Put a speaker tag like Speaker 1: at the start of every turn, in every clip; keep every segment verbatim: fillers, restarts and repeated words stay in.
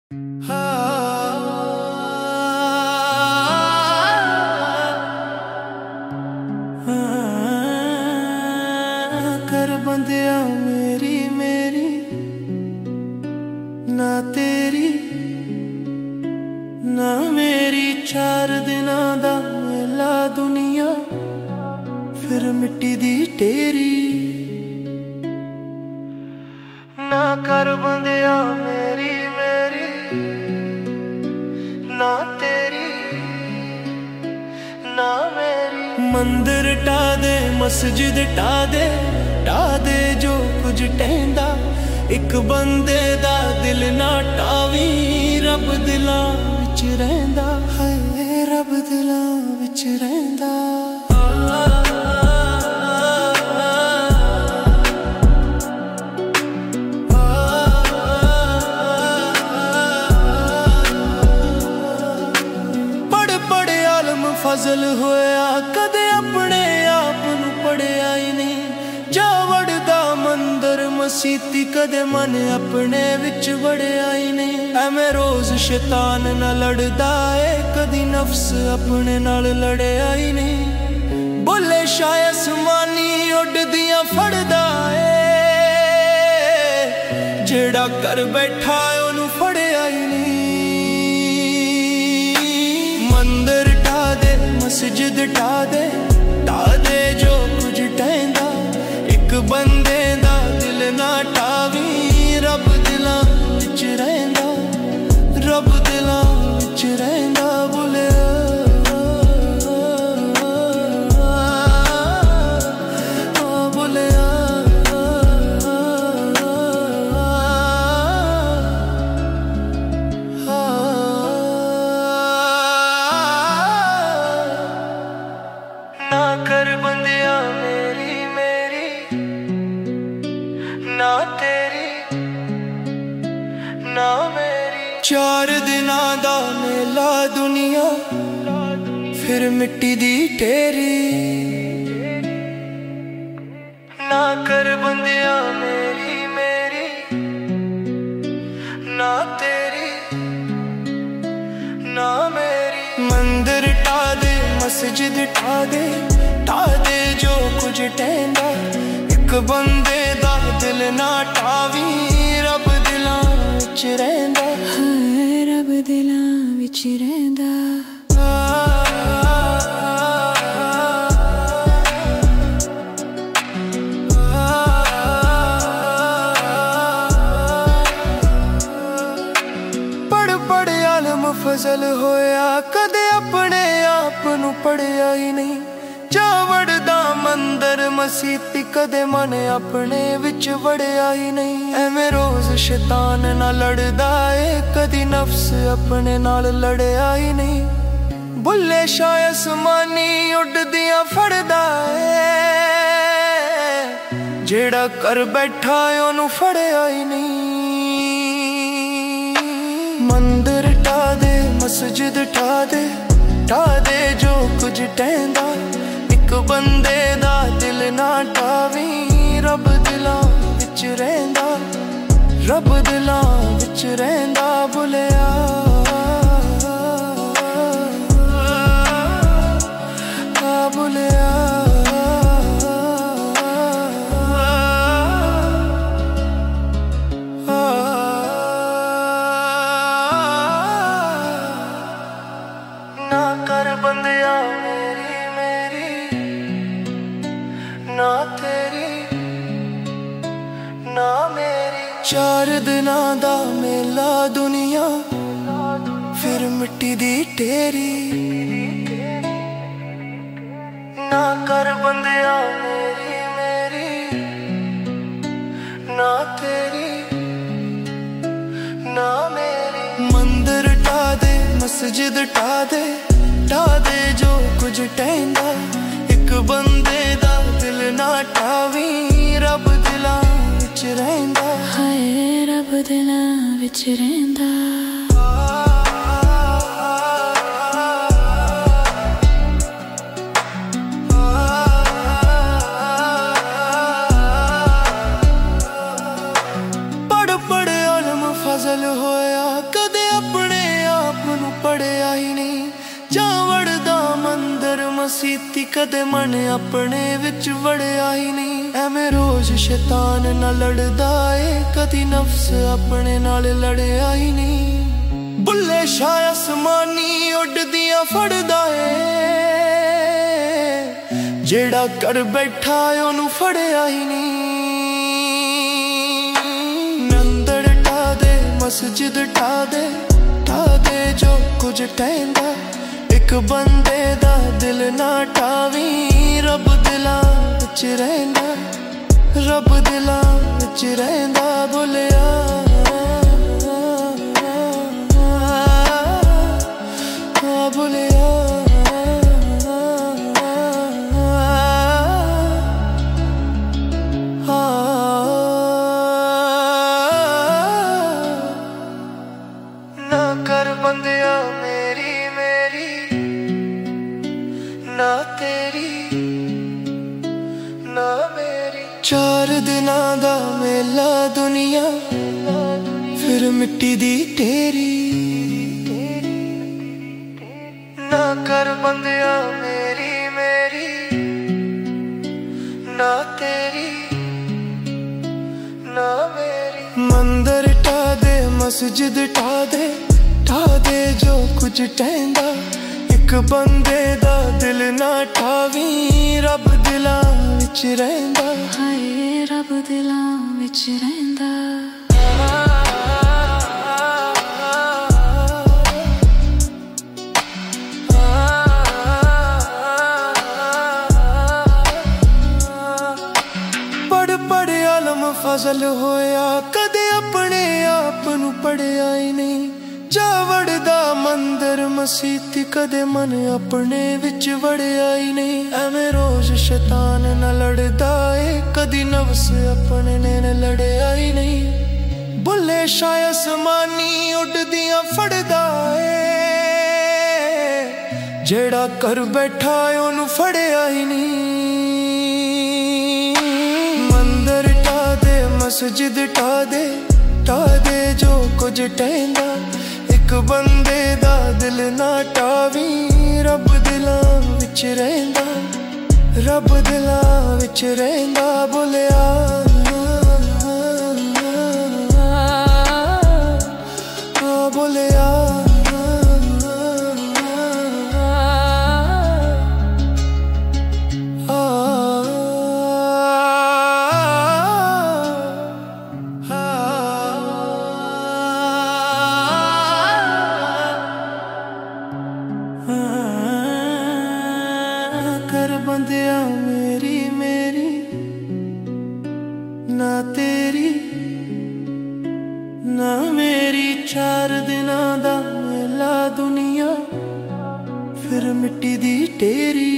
Speaker 1: कर बंदिया मेरी मेरी ना तेरी ना मेरी, चार दिना दा मेला दुनिया फिर मिट्टी दी ढेरी। ना कर बंदिया मेरी मेरी ना तेरी ना मेरी। मंदिर टा दे मस्जिद टा दे टा दे जो कुछ टहंदा, एक बंदे दा दिल ना टावी, रब दिलां विच रहिंदा है, रब दिलां विच रहिंदा। पढ़ पढ़ आलम फजल होया, कदे अपने आप नू पढ़िया ही नहीं। जा वड़दा मंदर मसीती, कदे मन अपने विच वड़िया ही नहीं। एवें रोज शैतान ना लड़दा है, कदी नफ्स अपने नाल लड़िया ही नहीं। बोले शाय आसमानी उड़दियां फड़दा है, जेड़ा कर बैठा ओनू फड़िया ही नहीं। मंदिर टा दे मस्जिद टा दे टा दे जो कुछ टहंदा, एक बंदे दा दिल ना टावी, रब दिलां विच रहिंदा, रब दिलां विच रहिंदा। बोले बोले ना कर बंदिया मेरी मेरी ना तेरी ना मेरी। चार दिना दा मेला दुनिया फिर मिट्टी दी ढेरी। ना कर बंदिया मेरी मेरी ना तेरी ना मेरी। मंदिर टा दे मस्जिद टा दे टा दे जो कुछ टहंदा, एक बंदे दा दिल ना टावी, रब दिलां विच रहिंदा है, रब दिलां विच रहिंदा। पढ़ पढ़ आलम फजल होया, कदे अपने आप नू पढ़िया ही नहीं। जा वड़दा मंदर मसीती, कदे मन अपने विच वड़िया ही नहीं। एवें रोज शैतान ना लड़दा है, कदी नफ्स अपने नाल लड़िया ही नहीं। बुल्ले शाय आसमानी उड़दियां फड़दा है, जेड़ा कर बैठा ओनू फड़िया ही नहीं। मंदिर टा दे मस्जिद टा दे टा दे जो कुछ टहंदा, एक बंदे दा दिल ना टावी, रब दिलां विच रहिंदा, रब दिलां विच रहिंदा। बोले बोले ना कर बंदिया मेरी मेरी ना तेरी ना मेरी। चार दिना दा मेला दुनिया फिर मिट्टी दी ढेरी। ना कर बंदिया मेरी मेरी ना तेरी ना मेरी। मंदिर टा दे मस्जिद टा दे टा दे जो कुछ टहंदा, एक बंदे दा दिल ना टावी, रब दिलां विच रहिंदा है, रब दिलां विच रहिंदा। पढ़ पढ़ आलम फजल होया, ਹੋਇਆ ਕਦੇ ਆਪਣੇ ਆਪ ਨੂੰ ਪੜਿਆ ਹੀ ਨਹੀਂ। ਜਾਂ ਵੜਦਾ ਮੰਦਰ ਮਸੀਤੀ ਕਦੇ ਮਨ ਆਪਣੇ ਵਿੱਚ ਵੜਿਆ ਹੀ ਨਹੀਂ। ਐਵੇਂ ਰੋਜ਼ ਸ਼ੈਤਾਨ ਨਾਲ ਲੜਦਾ ਏ ਕਦੀ ਨਫਸ ਆਪਣੇ ਨਾਲ ਲੜਿਆ ਹੀ ਨਹੀਂ। ਬੁੱਲੇ ਸ਼ਾਹ ਅਸਮਾਨੀ ਉੱਡਦੀਆਂ ਫੜਦਾ ਏ ਜਿਹੜਾ ਕਰ ਬੈਠਾ ਉਹਨੂੰ ਫੜਿਆ ਹੀ ਨਹੀਂ। ਮੰਦਰ ਢਾ ਦੇ ਮਸਜਿਦ ਢਾ ਦੇ ਢਾ ਦੇ ਜੋ ਕੁਝ ਕਹਿੰਦਾ ਇੱਕ ਬੰਦੇ ਦਾ ਦਿਲ ਨਾ ਢਾਵੀਂ। ਰੱਬ ਦਿਲਾਂ ਵਿੱਚ ਰਹਿੰਦਾ ਰੱਬ ਦਿਲਾਂ ਵਿੱਚ ਰਹਿੰਦਾ ਬੋਲਿਆ ਆ ਬੋਲਿਆ ਨਾ ਕਰ ਬੰਦਿਆ ਮੇਰੀ ਮੇਰੀ ਨਾ ਤੇਰੀ ਨਾ ਮੇਰੀ। ਚਾਰ ਦਿਨਾਂ ਦਾ ਮੇਲਾ ਦੁਨੀਆ ਫਿਰ ਮਿੱਟੀ ਦੀ ਢੇਰੀ। ਨਾ ਕਰ ਬੰਦਿਆ ਮੇਰੀ ਮੇਰੀ ਨਾ ਤੇਰੀ ਨਾ ਮੇਰੀ। ਮੰਦਰ ਢਾ ਦੇ ਮਸਜਿਦ ਢਾ ਦੇ ਢਾ ਦੇ ਜੋ ਕੁਝ ਕਹਿੰਦਾ ਇੱਕ ਬੰਦੇ ਦਾ ਦਿਲ ਨਾ ਢਾਵੀਂ। ਰੱਬ ਦਿਲਾਂ ਵਿੱਚ ਰਹਿੰਦਾ ਹਾਏ ਰੱਬ ਦਿਲਾਂ ਵਿੱਚ ਰਹਿੰਦਾ। ਪੜ ਪੜ ਆਲਮ ਫਜ਼ਲ ਹੋਇਆ ਕਦੇ ਆਪਣੇ ਆਪ ਨੂੰ ਪੜਿਆ ਹੀ ਨਹੀਂ। ਜਾ ਵੜਦਾ ਮੰਦਰ ਮਸੀਤੀ ਕਦੇ ਮਨ ਆਪਣੇ ਵਿੱਚ ਵੜਿਆ ਹੀ ਨਹੀਂ। ਐਵੇਂ ਰੋਜ਼ ਸ਼ੈਤਾਨ ਨਾਲ ਲੜਦਾ ਏ ਕਦੀ ਨਫਸ ਆਪਣੇ ਨੇ ਲੜਿਆ ਹੀ ਨਹੀਂ। ਬੁੱਲੇ ਸ਼ਾਹ ਅਸਮਾਨੀ ਉੱਡਦੀਆਂ ਫੜਦਾ ਏ ਜਿਹੜਾ ਕਰ ਬੈਠਾ ਉਹਨੂੰ ਫੜਿਆ ਹੀ ਨਹੀਂ। ਮੰਦਰ ਢਾ ਦੇ ਮਸਜਿਦ ਢਾ ਦੇ ਢਾ ਦੇ ਜੋ ਕੁਝ ਕਹਿੰਦਾ ਇੱਕ ਬੰਦੇ ਦਾ ਦਿਲ ਨਾ ਢਾਵੀਂ। ਰੱਬ ਦਿਲਾਂ ਵਿੱਚ ਰਹਿੰਦਾ ਰੱਬ ਦਿਲਾਂ ਵਿੱਚ ਰਹਿੰਦਾ ਬੋਲਿਆ ਆ ਬੋਲਿਆ ਕਰ ਬੰਦਿਆ ਮੇਰੀ ਮੇਰੀ ਨਾ ਤੇਰੀ ਨਾ ਮੇਰੀ। ਚਾਰ ਦਿਨਾਂ ਦਾ ਮੇਲਾ ਦੁਨੀਆ ਫਿਰ ਮਿੱਟੀ ਦੀ ਢੇਰੀ।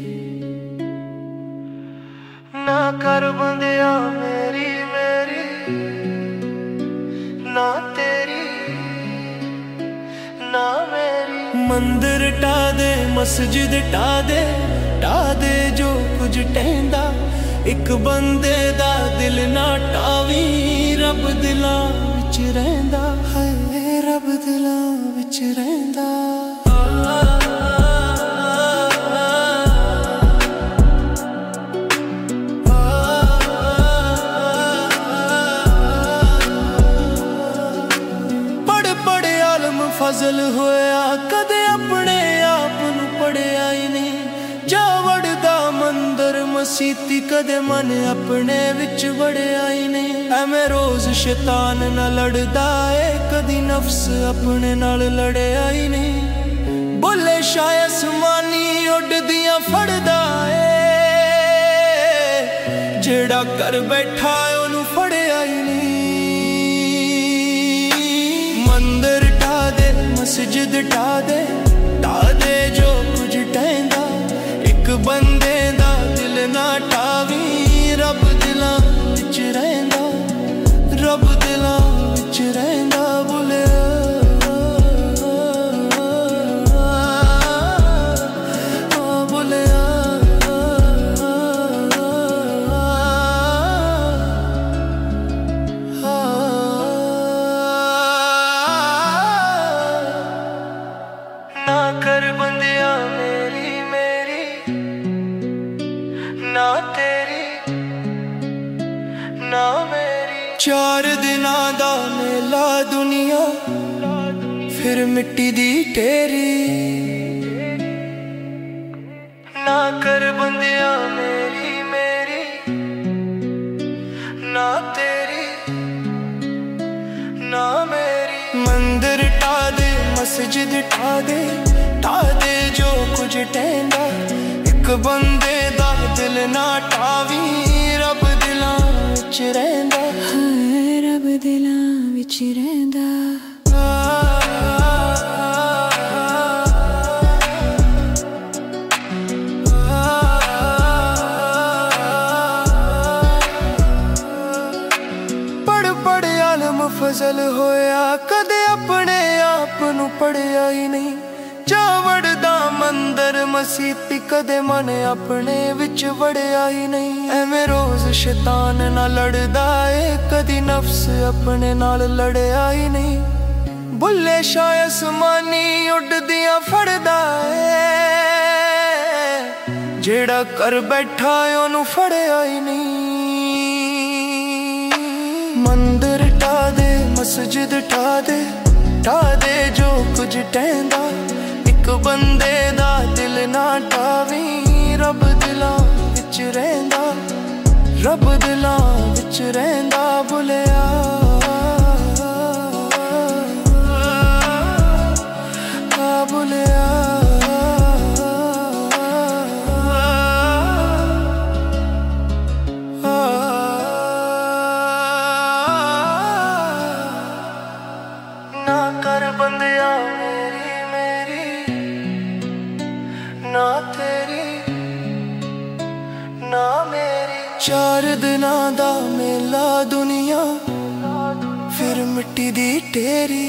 Speaker 1: ਨਾ ਕਰ ਬੰਦਿਆ ਮੇਰੀ ਮੇਰੀ ਨਾ ਤੇਰੀ ਨਾ ਮੇਰੀ। ਮੰਦਰ ਢਾ ਦੇ ਮਸਜਿਦ ਢਾ ਦੇ ਢਾ ਦੇ ਜੋ ਕੁਝ ਕਹਿੰਦਾ ਇੱਕ ਬੰਦੇ ਦਾ ਦਿਲ ਨਾ ਢਾਵੀਂ। ਰੱਬ ਦਿਲਾਂ ਵਿੱਚ ਰਹਿੰਦਾ ਹਾਏ ਰੱਬ ਦਿਲਾਂ ਵਿੱਚ ਰਹਿੰਦਾ। ਪੜ ਪੜ ਆਲਮ ਫਜ਼ਲ ਹੋਇਆ ਕਦੇ ਆਪਣੇ ਆਪ ਨੂੰ ਪੜਿਆ ਹੀ ਨਹੀਂ। ਜਾ ਵੜਦਾ ਮੰਦਰ ਮਸੀਤੀ ਕਦੇ ਮਨ ਆਪਣੇ ਵਿੱਚ ਵੜਿਆ ਹੀ ਨਹੀਂ। ਐਵੇਂ ਰੋਜ਼ ਸ਼ੈਤਾਨ ਨਾਲ ਲੜਦਾ ਏ ਕਦੀ ਨਫਸ ਆਪਣੇ ਨਾਲ ਲੜਿਆ ਹੀ ਨਹੀਂ। ਬੁੱਲੇ ਸ਼ਾਹ ਅਸਮਾਨੀ ਉੱਡਦੀਆਂ ਫੜਦਾ ਏ ਜਿਹੜਾ ਕਰ ਬੈਠਾ ਉਹਨੂੰ ਫੜਿਆ ਹੀ ਨਹੀਂ। ਮੰਦਰ ਢਾ ਦੇ ਮਸਜਿਦ ਢਾ ਦੇ ਢਾ ਦੇ ਜੋ ਕੁਝ ਕਹਿੰਦਾ ਇੱਕ ਬੰਦੇ ਦਾ ਦਿਲ ਨਾ ਢਾਵੀਂ। ਰੱਬ ਦਿਲਾਂ ਵਿੱਚ ਰਹਿੰਦਾ ਰੱਬ ਦਿਲਾਂ ਵਿੱਚ ਰਹਿੰਦਾ ਬੋਲਿਆ ਆ ਬੋਲਿਆ ਆ फिर मिट्टी दी ढेरी। ना कर बंदिया मेरी मेरी ना तेरी ना मेरी। मंदिर ढा दे मस्जिद ढा दे ढा दे जो कुछ टेंदा, एक बंदे दा दिल ना ढावी, रब दिलां विच रहिंदा,
Speaker 2: रब दिलां विच रहिंदा।
Speaker 1: पढ़ पढ़ आलम फजल होया, कदे अपने आप नू पढ़िया ही नहीं। जा वड़दा मंदर मसीती, कदे मन अपने विच वड़िया ही नहीं। एवें रोज शैतान ना लड़दा ए, कदी नफ्स अपने नाल लड़िया ही नहीं। बुल्ले शाह आसमानी उड़दियां फड़दा ए, जेड़ा कर बैठा ओनू फड़िया ही नहीं। मंदिर ढा दे मस्जिद ढा दे ढा दे जो कुछ टेंदा, एक बंदे दा दिल ना ढावी, रब दिलां विच रहिंदा, रब दिलां विच रहिंदा। बुलिया आ बुलिया ना कर बंदिया मेरी मेरी ना तेरी ना मेरी। चार दिना दा मेला दुनिया, फिर मिट्टी दी ढेरी।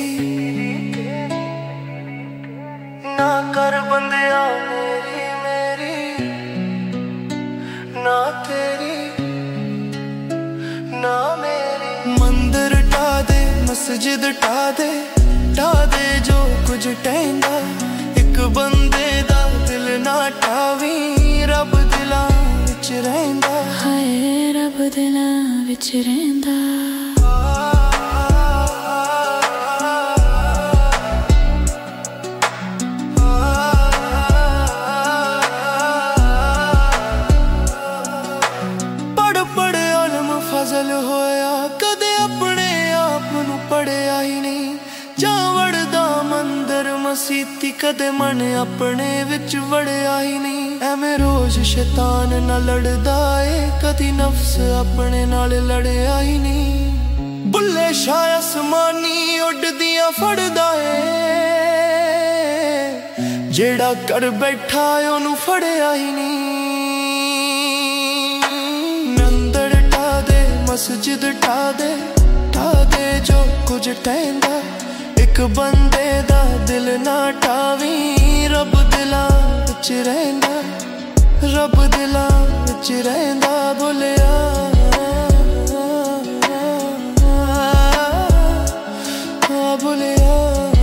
Speaker 1: ना कर बंदिया मेरी मेरी ना तेरी ना मेरी। मंदिर ढा दे मस्जिद ढा दे ढा दे जो कुछ टेंदा, एक बंदे दा दिल ना ढावी, रब दिलां विच रहिंदा,
Speaker 2: हाय रब दिलां विच रहिंदा।
Speaker 1: पढ़ पढ़ आलम फजल होया, कदे अपने आप नू पढ़िया ही नहीं। जा वड़दा मंदर मसीती, कदे मन अपने विच वड़िया ही नहीं। एवें रोज शैतान ना लड़दा ए, कदी नफ्स अपने नाल लड़िया ही नहीं। बुल्ले शाह आसमानी उड़दियां फड़दा ए, जेड़ा कर बैठा ओनू फड़िया ही नहीं। मंदिर ढा दे मस्जिद ढा दे ढा दे जो कुछ टेंदा, एक बंदे दा दिल ना ढावी, रब दिलां विच रहिंदा, रब दिलां विच रहिंदा। बुलिया आ बुलिया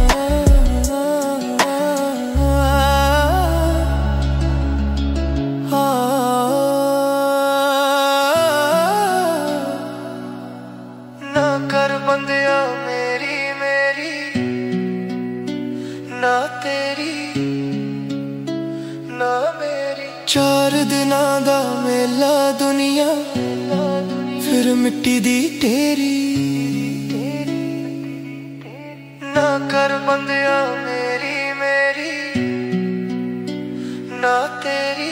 Speaker 1: ना कर बंदिया मेरी मेरी ना तेरी ना मेरी। चार दिना दा मेला दुनिया, फिर मिट्टी दी ढेरी। ना कर बंदिया मेरी मेरी ना तेरी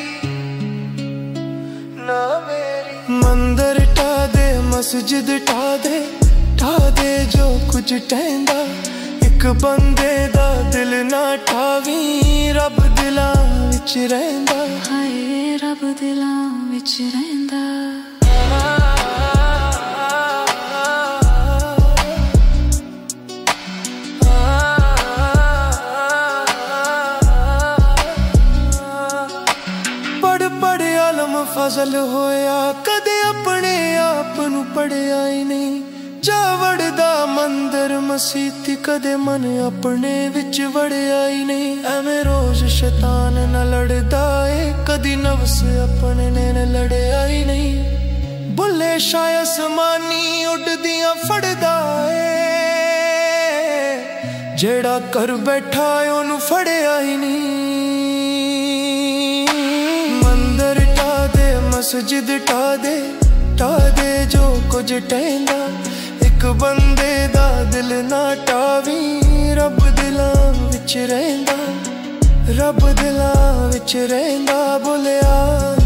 Speaker 1: ना मेरी। मंदिर ढा दे मस्जिद ढा दे ढा दे जो कुछ टेंदा, एक बंदे दा दिल ना ढावी, रब दिलां विच रहिंदा,
Speaker 2: हाय रब दिलां विच रहिंदा।
Speaker 1: पढ़ पढ़ आलम फजल होया, कदे अपने आप नू पढ़िया ही नहीं। जा वड़दा मंदर मसीती, कदे मन अपने विच वड़िया ही नहीं। एवें रोज शैतान ना लड़दा ए, कदी नफ्स अपने ने लड़िया ही नहीं। बुल्ले शाह आसमानी उड़दियां फड़दा ए, ਜਿਹੜਾ ਕਰ ਬੈਠਾ ਉਹਨੂੰ ਫੜਿਆ ਹੀ ਨਹੀਂ। ਮੰਦਰ ਢਾ ਦੇ ਮਸਜਿਦ ਢਾ ਦੇ ਢਾ ਦੇ ਜੋ ਕੁਝ ਟਹਿੰਦਾ, ਇੱਕ ਬੰਦੇ ਦਾ ਦਿਲ ਨਾ ਢਾਵੀਂ। ਰੱਬ ਦਿਲਾਂ ਵਿੱਚ ਰਹਿੰਦਾ, ਰੱਬ ਦਿਲਾਂ ਵਿੱਚ ਰਹਿੰਦਾ। ਬੋਲਿਆ